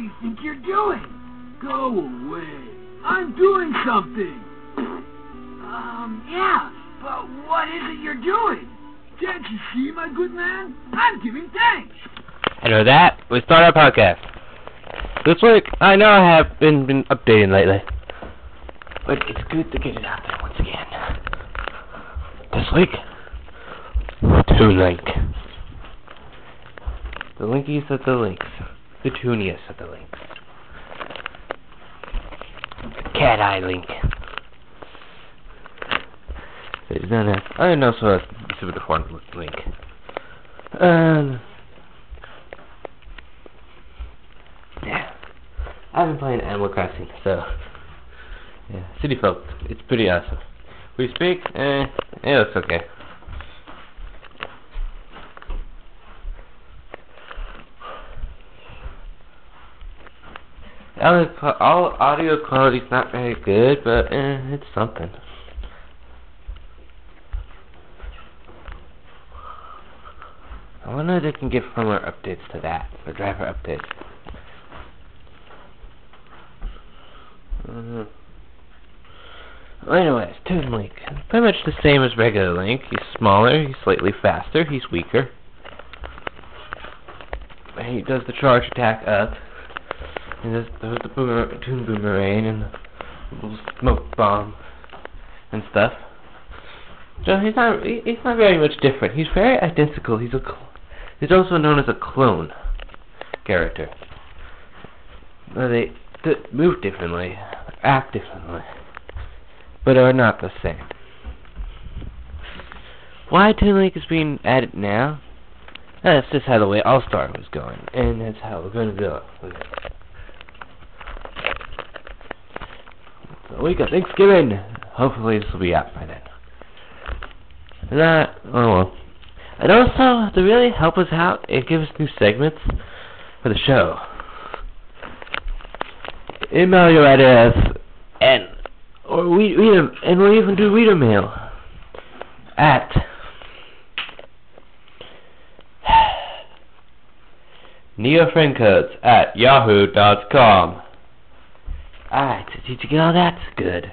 you think you're doing? Go away. I'm doing something. Yeah, but what is it you're doing? Can't you see, my good man? I'm giving thanks. And with that, we start our podcast. This week, I know I have been updating lately, but it's good to get it out there once again. This week, Toon Link. The linkiest of the links. The tooniest of the links. Cat Eye Link. There's none of I don't know, so it's a bit of fun with Link. Yeah. I've been playing Animal Crossing, so yeah, City Folk, it's pretty awesome. We speak, yeah, it's okay. All audio quality's not very good, but it's something. I wonder if they can give firmware updates to that, or driver updates. Anyways, Toon Link. Pretty much the same as regular Link. He's smaller, he's slightly faster, he's weaker. He does the charge attack up. He does the Toon Boomerang and the little smoke bomb and stuff. So he's not very much different. He's very identical. He's also known as a clone character. They move differently, act differently, but are not the same. Why Toon Link is being added now? That's just how the way All-Star was going, and that's how we're going to go. The week of Thanksgiving. Hopefully this will be out by then. Oh well. And also, to really help us out and give us new segments for the show, email your address we'll even do reader mail at neofriendcodes@yahoo.com. Alright, did you get all that? Good.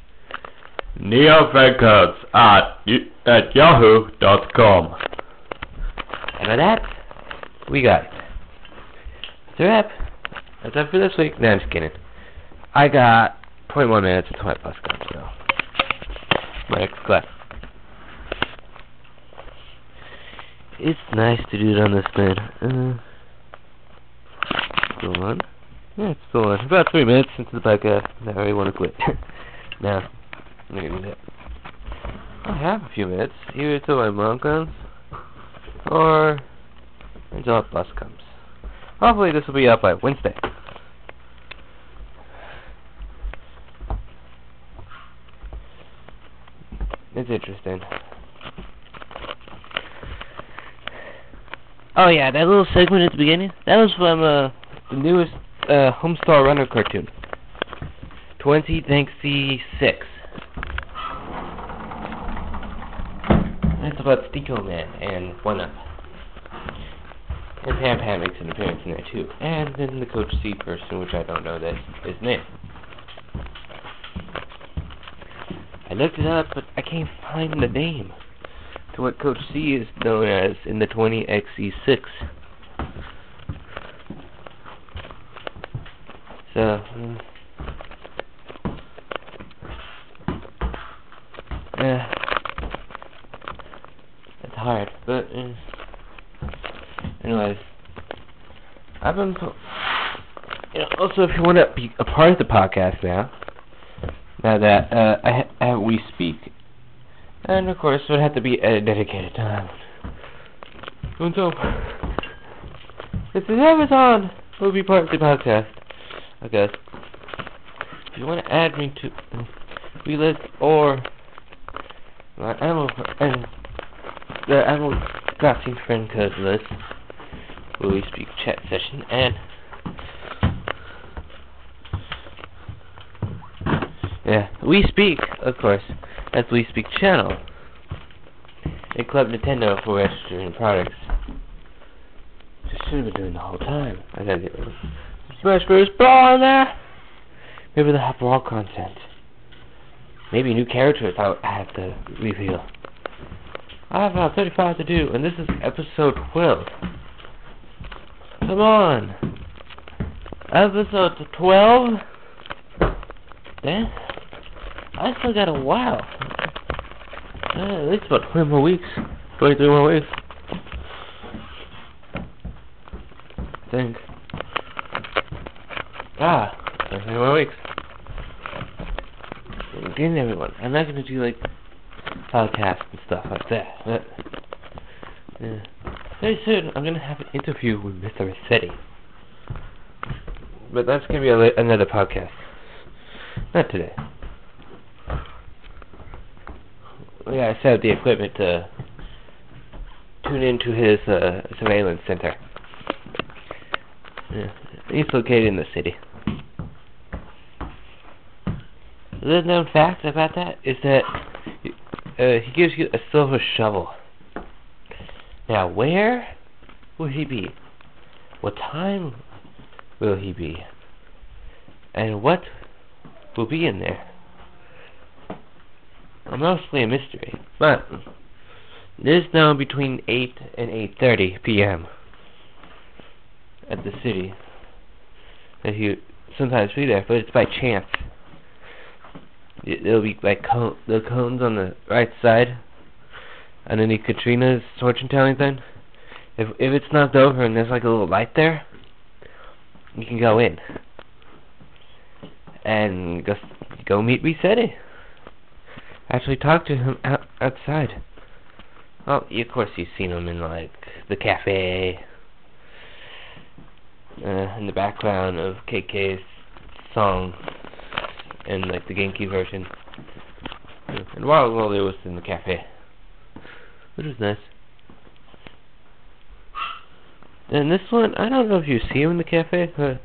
neofriendcodes@yahoo.com. And with that, we got it. That's a wrap. That's it for this week. No, I'm just kidding. I got 21 minutes until my bus comes, so my next class. It's nice to do it on this bed. Still on? Yeah, it's still on. About 3 minutes into the podcast. Now I already want to quit. Now, I'm gonna do that. I have a few minutes, either until my mom comes, or until a bus comes. Hopefully this will be out by Wednesday. It's interesting. Oh yeah, that little segment at the beginning, that was from the newest Homestar Runner cartoon. 2066. It's about Steeple Man and 1-Up. And Pam Pam makes an appearance in there too. And then the Coach C person, which I don't know his name. I looked it up, but I can't find the name to what Coach C is known as in the 20XE6. So, it's hard, but anyways, I've been, also if you want to be a part of the podcast now that I have We Speak, and of course it would have to be a dedicated time. And so, if the time is on, we'll be part of the podcast, I guess. If you want to add me to the list or my the Animal Crossing friend code list, where We Speak chat session, and yeah, We Speak, of course, that's We Speak channel, and Club Nintendo for registering products. Just should have been doing the whole time. I gotta get Smash Bros. Brawl in there. Maybe they'll have brawl content. Maybe new characters I have to reveal. I have about 35 to do, and this is episode 12. Come on. Episode 12? Damn. I still got a while. At least about 20 more weeks. 23 more weeks. I think. 23 more weeks. Again, everyone. I'm not going to do, like, podcasts and stuff like that. But, yeah. Very soon, I'm going to have an interview with Mr. Rossetti. But that's going to be another podcast. Not today. Yeah, I set up the equipment to tune into his surveillance center. Yeah. He's located in the city. The little known fact about that is that he gives you a silver shovel. Now, where will he be? What time will he be? And what will be in there? Mostly a mystery, but it is now between 8 and 8:30 p.m. at the city. That he sometimes be there, but it's by chance. It'll be like the cones on the right side, underneath Katrina's fortune telling thing. If it's knocked over and there's like a little light there, you can go in and go meet Rossetti. Actually talk to him outside. Well, of course you've seen him in like the cafe, in the background of KK's song, and like the Genki version. And while it was in the cafe, which was nice. And this one, I don't know if you see him in the cafe, but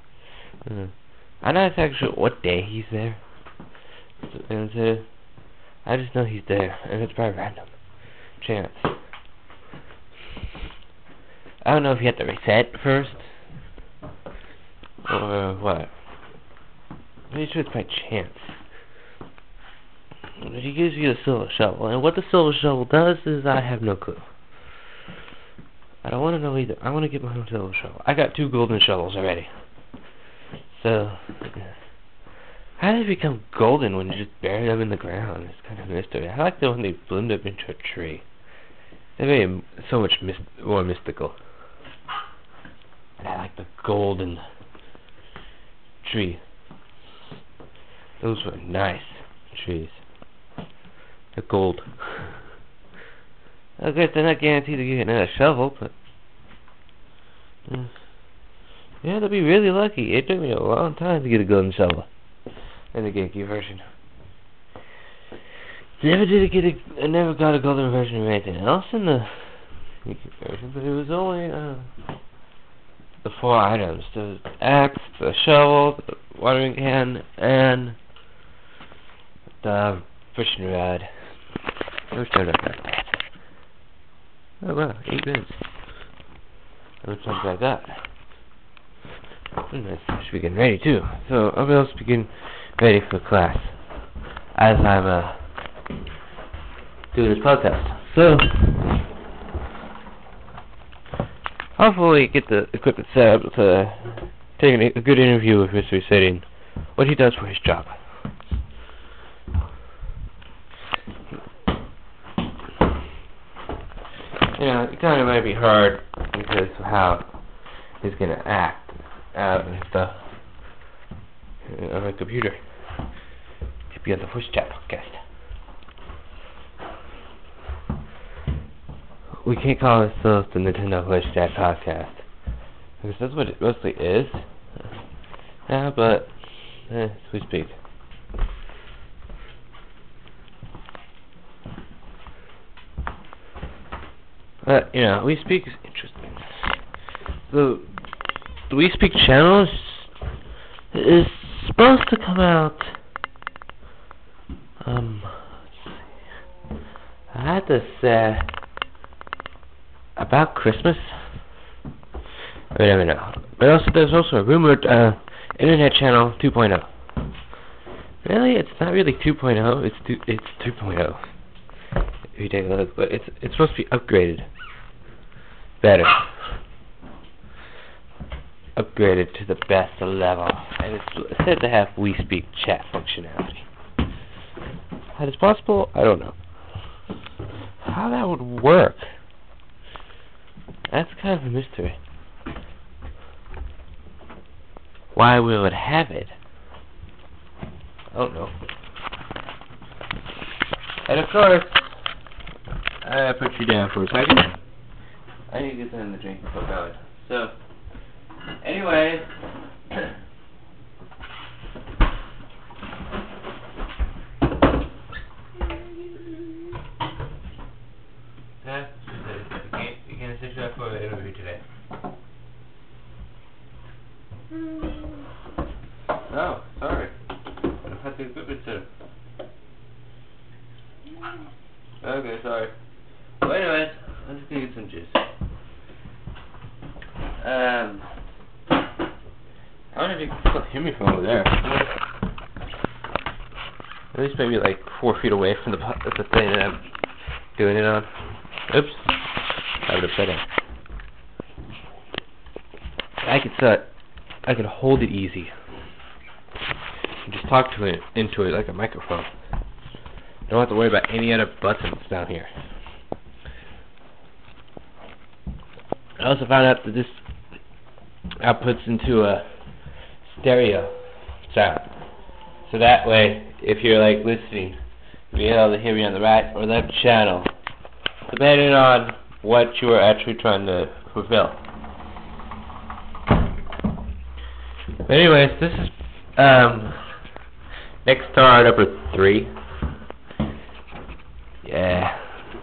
I don't know actually what day he's there. And I just know he's there, and it's by random chance. I don't know if you have to reset first, or what. I'm pretty sure it's by chance. But he gives you a silver shovel, and what the silver shovel does is I have no clue. I don't want to know either. I want to get my own silver shovel. I got 2 golden shovels already. So, how did they become golden when you just bury them in the ground? It's kind of a mystery. I like them when they bloomed up into a tree. They made them so much more mystical. And I like the golden tree. Those were nice trees. They're gold. I guess they're not guaranteed to get another shovel, but yeah, they'll be really lucky. It took me a long time to get a golden shovel in the Genki version. I never got a golden version of anything else in the Genki version, but it was only the 4 items: the axe, the shovel, the watering can, and the fishing rod. Let's start up that. Oh wow, 8 minutes. Let's talk about that. I should be getting ready too. So I'll be able to begin ready for class as I'm doing this podcast. So hopefully get the equipment set up to take a good interview with Mr. Rossetti and what he does for his job. You know, it kind of might be hard because of how he's going to act and stuff on the computer. Could be on the voice chat podcast. We can't call ourselves the Nintendo voice chat podcast because that's what it mostly is. Yeah, but as we speak. But, you know, We Speak is interesting. The We Speak channel is supposed to come out, let's see, I had to say, about Christmas? Wait a minute, But also, there's also a rumored Internet Channel 2.0. Really, it's not really 2.0. It's 2.0. If you take a look, but it's supposed to be upgraded, better, upgraded to the best level, and it's said to have WeSpeak chat functionality. How it's possible, I don't know. How that would work? That's kind of a mystery. Why we would have it? I don't know. And of course, I put you down for a second. I need to get that in the drink before going. So, anyway. You can't sit up for the interview today. Oh, sorry. I had the equipment set. Okay, sorry. Well, anyways, I'm just gonna get some juice. I wonder if you can still hear me from over there. At least maybe like 4 feet away from the thing that I'm doing it on. Oops. I would have said it. I could hold it easy. And just talk to it into it like a microphone. Don't have to worry about any other buttons down here. I also found out that this outputs into a stereo sound. So that way, if you're like listening, you'll be able to hear me on the right or left channel, depending on what you are actually trying to fulfill. But anyways, this is Next Star number 3. Yeah.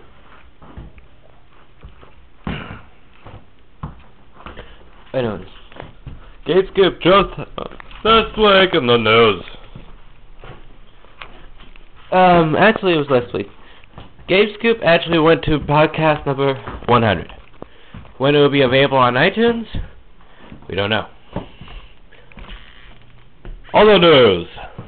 I know this. GameScoop just last week in the news. Actually it was last week. GameScoop actually went to podcast number 100. When it will be available on iTunes, we don't know. Other news.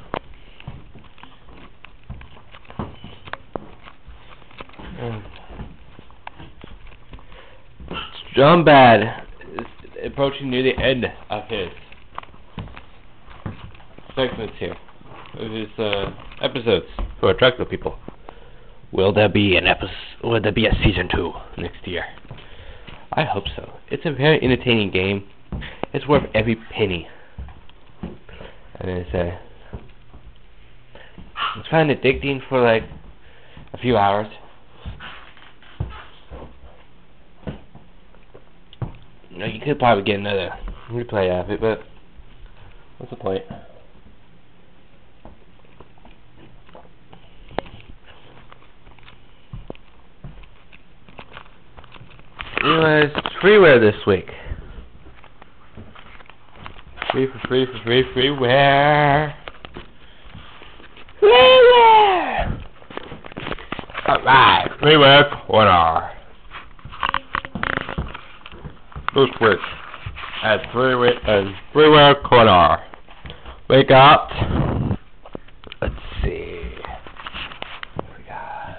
John Bad is approaching near the end of his segments here, of his episodes for attractive people. Will there be a season 2 next year? I hope so. It's a very entertaining game. It's worth every penny. And it's kind of addicting for like a few hours. You know, you could probably get another replay of it, but what's the point? Anyways, freeware this week. Freeware. Alright, freeware corner. This week at freeware corner. We got, let's see, what we got.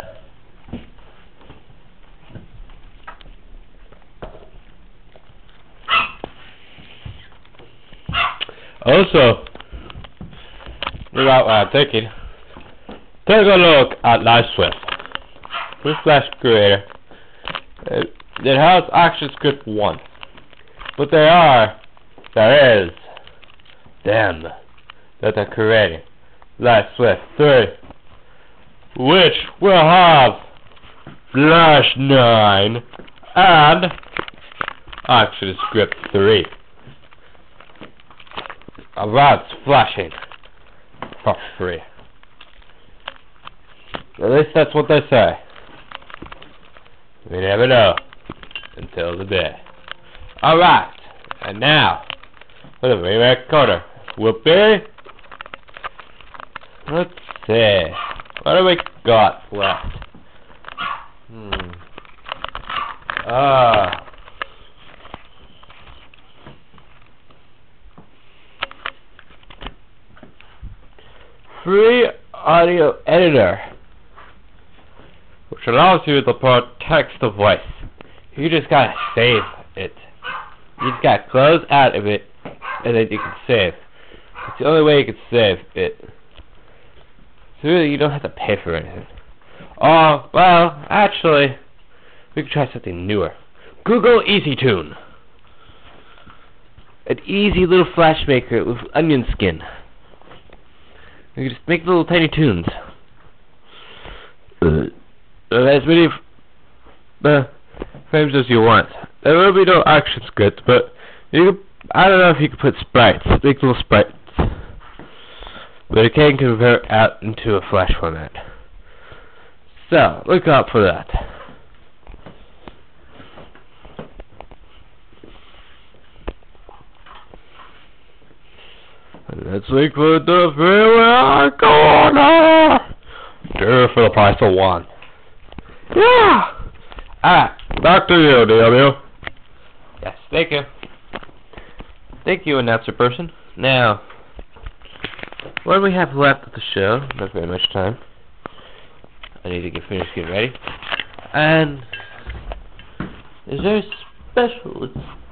Also, without what I'm thinking, take a look at LiveSwift. This Flash creator, it has ActionScript 1, but there is them that are creating LiveSwift 3, which will have Flash 9 and ActionScript 3. That's flashing for free. At least that's what they say. We never know until the day. Alright, and now for the freeware corner will be, let's see, what do we got left? free audio editor, which allows you to put text to voice. You just gotta save it. You just gotta close out of it, and then you can save. It's the only way you can save it. So really, you don't have to pay for anything. Oh, well, actually, we could try something newer. Google EasyTune. An easy little flash maker with onion skin. You can just make little tiny tunes. As many frames as you want. There will be no action script, but you can, I don't know if you can put sprites, make little sprites. But it can convert out into a flash format. So, look out for that. And let's look for the freeway corner. Two for the price of one. Yeah! Back to you, DW. Yes, thank you. Thank you, announcer person. Now, what do we have left of the show? Not very much time. I need to get finished getting ready. And is there a special?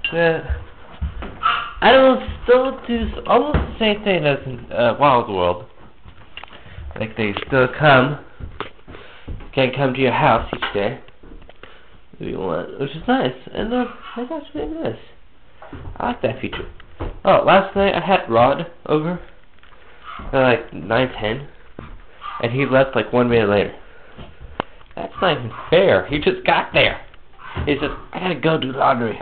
I will still do almost the same thing as in Wild World. Like they still can come to your house each day if you want, which is nice. And that's actually nice. I like that feature. Oh, last night I had Rod over at like 9:10, and he left like 1 minute later. That's not even fair. He just got there. He said, I gotta go do laundry.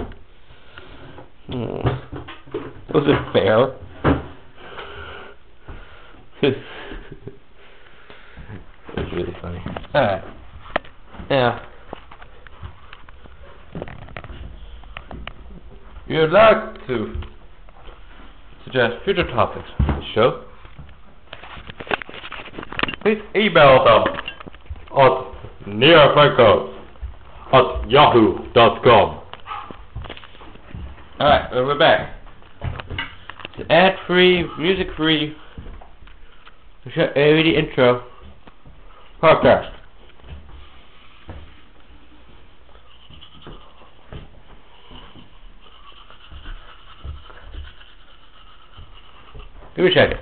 Was it fair? It's really funny. Alright. Yeah. If you'd like to suggest future topics for the show, please email them at nearfranco@yahoo.com. Alright, we're back. It's ad-free, music-free, the intro podcast. Give me a second.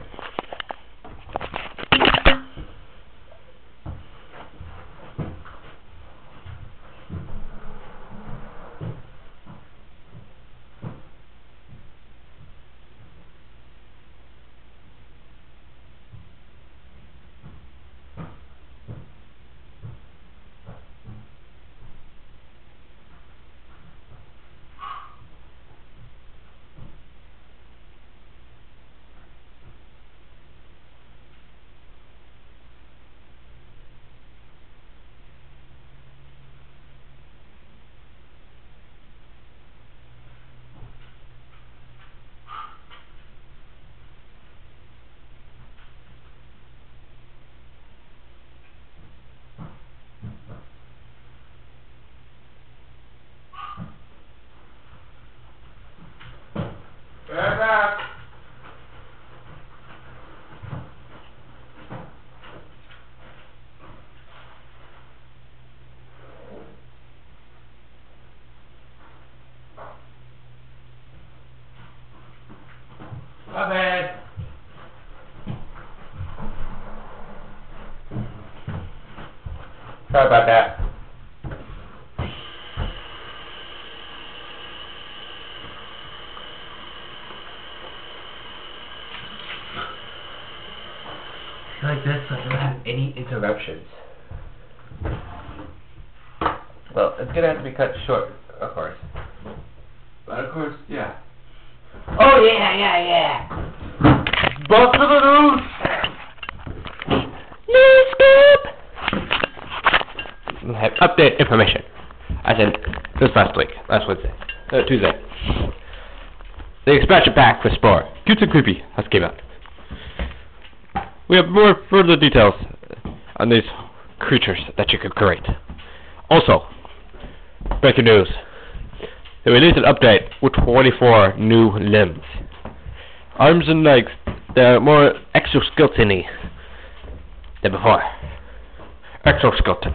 My bad. Sorry about that. Like this, so I don't have any interruptions. Well, it's gonna have to be cut short, of course. But of course, yeah. Oh yeah. Boss of the news! News scoop! We have update information. As in, this last Wednesday. Tuesday. The expansion pack for Spore. Cute and Creepy has came out. We have more further details on these creatures that you could create. Also, breaking news. They released an update with 24 new limbs. Arms and legs that are more exoskeleton-y than before. Exoskeleton.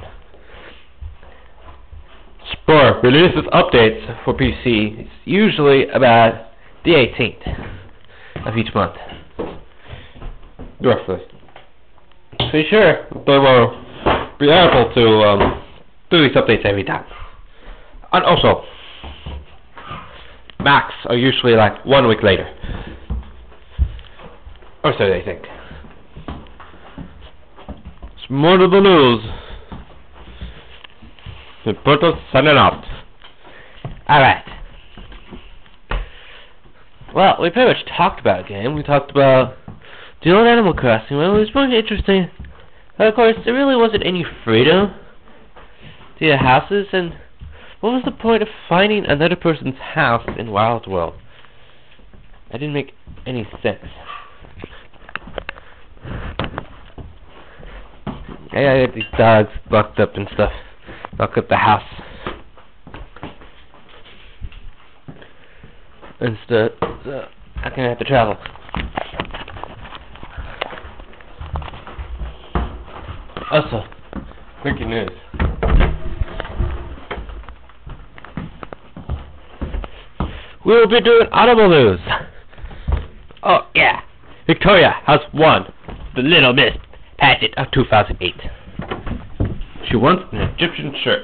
Spore releases updates for PC. It's usually about the 18th of each month. Roughly. So sure, they will be able to do these updates every time. And also, Macs are usually like 1 week later. Or so they think. It's more to the news. The portal signing out. Alright. Well, we pretty much talked about a game. We talked about the old Animal Crossing. Well, it was pretty interesting. But of course, there really wasn't any freedom to the houses, and what was the point of finding another person's house in Wild World? That didn't make any sense. I got these dogs locked up and stuff. Lock up the house. Instead, so I'm gonna have to travel. Also, breaking news. We'll be doing Audible news. Oh yeah, Victoria has won the Little Miss pageant of 2008. She wants an Egyptian shirt.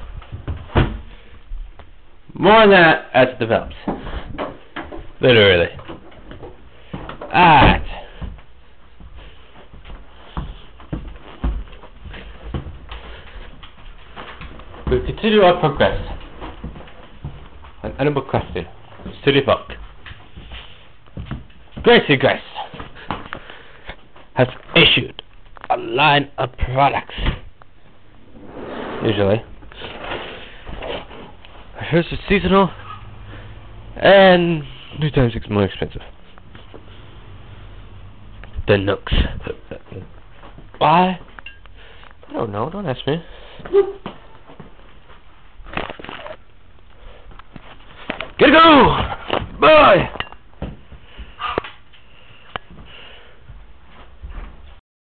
More on that as it develops. Literally. Alright. We'll continue our progress on Animal Crossing City Folk. Gracie Grace has issued a line of products. Usually. Hers is seasonal and 3 times 6 more expensive. The Nooks. Why? I don't know, don't ask me. Gotta go! Bye!